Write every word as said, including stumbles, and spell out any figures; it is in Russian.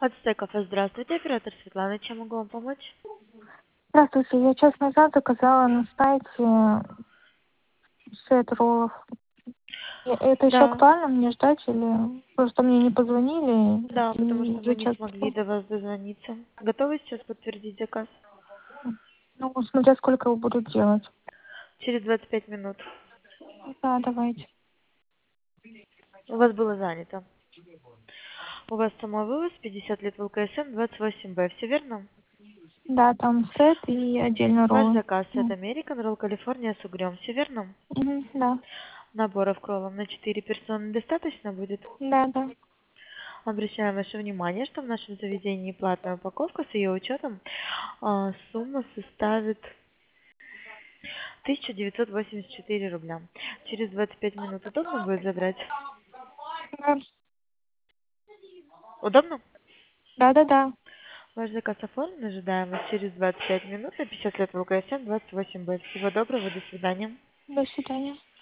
Ацтек кафе, здравствуйте, оператор Светлана, чем могу вам помочь? Здравствуйте, я час назад заказала на сайте сет роллов. И Это еще Да, актуально мне ждать или просто мне не позвонили да, потому и что мы уже не час смогли прошел? до вас дозвониться. Готовы сейчас подтвердить заказ? Ну, смотря сколько вы будут делать. Через двадцать пять минут. Да, давайте. У вас было занято. У вас самовывоз, пятьдесят лет в ЛКСМ, двадцать восемь Б, все верно? Да, там сет и отдельно Ваш роллы. заказ это Ну, American Roll Калифорния с угрём, все верно? мгм, да, Наборов кроллом на четыре персоны достаточно будет? да, да. Обращаем ваше внимание, что в нашем заведении платная упаковка с ее учетом а, сумма составит тысяча девятьсот восемьдесят четыре рубля. Через двадцать пять минут удобно будет забрать? Да, Удобно? да, да, да. Ваш заказ оформлен, ожидаем вас через двадцать пять минут на пятьдесят лет в ЛКСМ, двадцать восемь Б. Всего доброго, до свидания. До свидания.